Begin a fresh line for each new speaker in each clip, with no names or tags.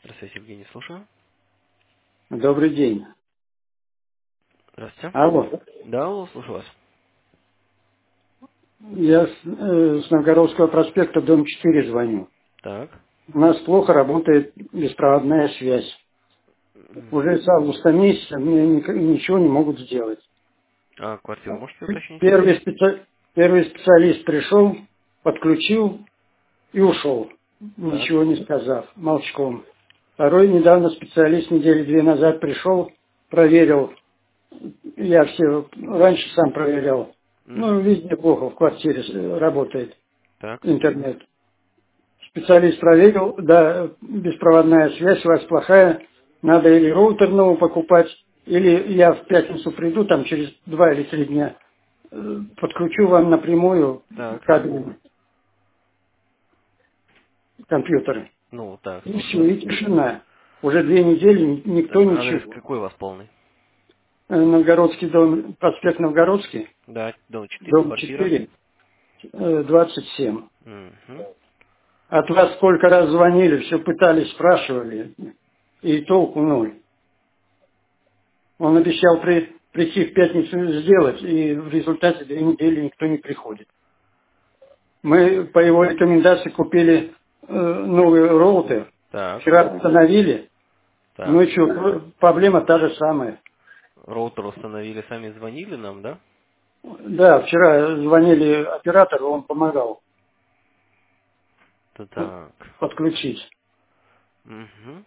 Здравствуйте, Евгений, слушаю.
Добрый день.
Здравствуйте.
Алло.
Да, алло, слушаю вас.
Я с Новгородского проспекта, дом 4 звоню.
Так.
У нас плохо работает беспроводная связь. Уже с августа месяца мне ничего не могут сделать.
А квартиру можете уточнить?
Первый, первый специалист пришел, подключил и ушел,
Так.
ничего не сказав, молчком. Второй недавно специалист недели 2 назад пришел, проверил. Я все раньше сам проверял. Ну,
Угу.
везде плохо в квартире работает
Так.
интернет. Специалист проверил, да, беспроводная связь у вас плохая, надо или роутер новый покупать, или я в пятницу приду, там через 2 или 3 дня, подключу вам напрямую
Так.
кабель компьютера.
Ну, так,
И
слушаю
все,
вас.
и тишина. Уже 2 недели никто
Адрес
ничего.
какой у вас полный?
Новгородский дом, проспект Новгородский,
Да, дом 4,
дом
квартира.
4, 27.
Угу.
От вас сколько раз звонили, все пытались, спрашивали, и толку ноль. Он обещал прийти в пятницу сделать, и в результате 2 недели никто не приходит. Мы по его рекомендации купили новый роутер,
Так.
вчера установили, ну
Так.
и что, проблема та же самая.
Роутер установили, сами звонили нам, да?
Да, вчера звонили оператору, он помогал
Так.
подключить.
Угу.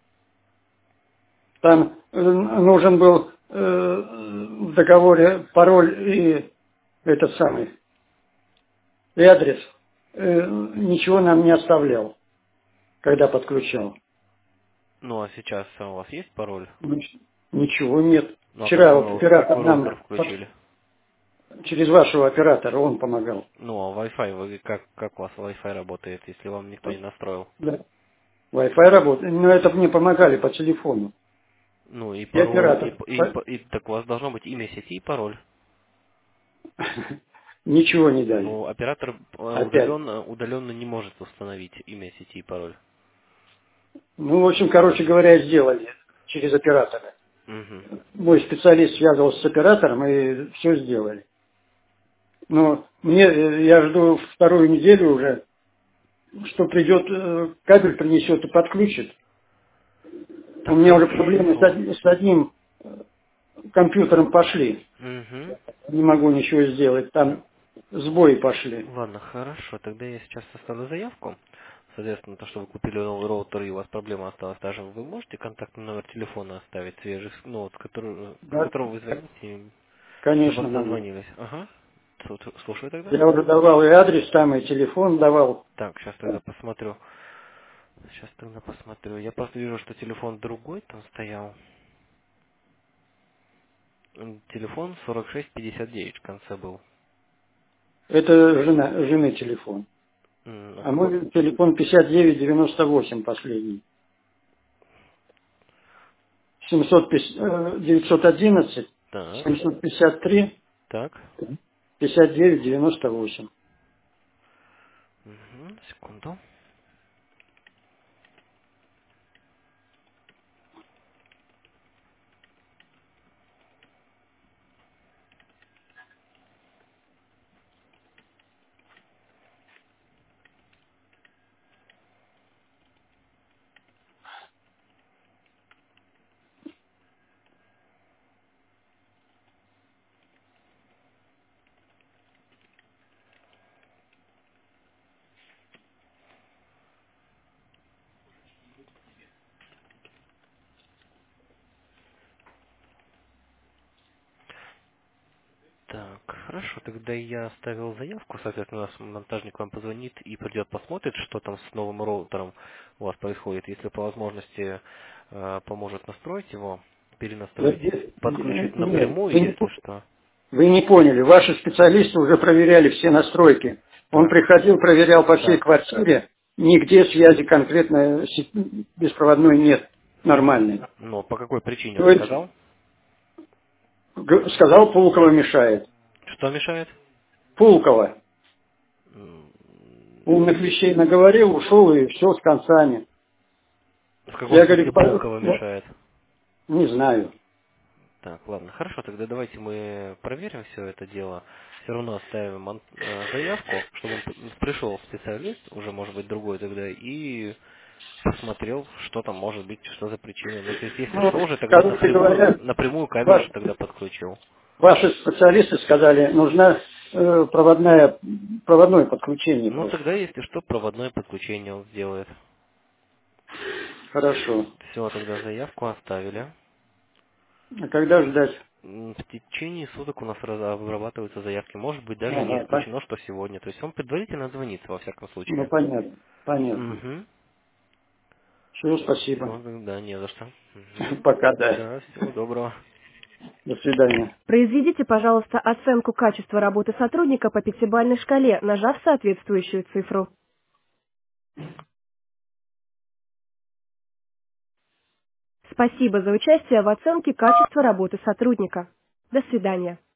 Там нужен был в договоре пароль и этот самый, и адрес. Ничего нам не оставлял, когда подключал.
Ну, а сейчас у вас есть пароль?
Ничего нет.
Ну, а как
Вчера
вы,
вот оператор
как вы роутер
нам
включили?
через вашего оператора он помогал.
Ну, а Wi-Fi, вы как у вас Wi-Fi работает, если вам никто не настроил?
Да. Wi-Fi работает. Но это мне помогали по телефону.
Ну и
И
пароль,
оператор.
и так у вас должно быть имя сети и пароль.
Ничего не дали.
Но оператор
Опять.
удаленно не может установить имя сети и пароль.
Ну, в общем, короче говоря, сделали через оператора.
Угу.
Мой специалист связывался с оператором и все сделали. Но мне, я жду вторую неделю уже, что придет, кабель принесет и подключит. У
Так,
меня уже проблемы
хорошо.
с одним компьютером пошли.
Угу.
Не могу ничего сделать. Там сбои пошли.
Ладно, хорошо. Тогда я сейчас составлю заявку. Соответственно, то, что вы купили новый роутер и у вас проблема осталась, даже вы можете контактный номер телефона оставить свежий, ну, вот, с
Да,
которого вы звоните, чтобы
конечно, могу.
созвонились. Ага. Слушаю тогда.
Я уже давал и адрес там, и телефон давал.
Так, сейчас тогда посмотрю. Сейчас тогда посмотрю. Я просто вижу, что телефон другой там стоял. Телефон 4659 в конце был.
Это жены телефон.
А
А
какой?
мой телефон 5998 последний. 911
Так,
753
так.
5998.
Секунду. Так, хорошо, тогда я оставил заявку, соответственно, наш монтажник вам позвонит и придет посмотрит, что там с новым роутером у вас происходит. Если по возможности поможет настроить его, перенастроить, подключить
Нет,
напрямую, если что.
вы не поняли. Ваши специалисты уже проверяли все настройки. Он
Так,
приходил, проверял по всей
так,
квартире. Нигде связи конкретно беспроводной нет нормальной.
но по какой причине
То
он
есть,
сказал?
сказал, Пулково мешает.
Что мешает?
Пулково.
М,
Умных вещей наговорил, ушел и все с концами.
В каком
Я говорю,
смысле Пулково мешает?
не знаю.
Так, ладно, хорошо, тогда давайте мы проверим все это дело. Все равно оставим заявку, чтобы пришел специалист, уже может быть другой тогда, и посмотрел, что там может быть, что за причина. Ну, то есть, если
Ну,
что, уже тогда
короче говоря,
напрямую кабель
ваш-
уже тогда подключил.
ваши специалисты сказали, нужна проводное подключение
Ну,
просто.
тогда, если что, проводное подключение он сделает.
Хорошо.
Все, тогда заявку оставили.
А когда ждать?
В течение суток у нас обрабатываются заявки. Может быть, даже не
Ага,
исключено, что сегодня. То есть он предварительно звонится, во всяком
ну
случае.
понятно, понятно.
Угу.
Все, спасибо.
Все, да, не за что. Угу.
Пока, да.
Да, всего доброго.
До свидания.
Произведите, пожалуйста, оценку качества работы сотрудника по пятибалльной шкале, нажав соответствующую цифру. Спасибо за участие в оценке качества работы сотрудника. До свидания.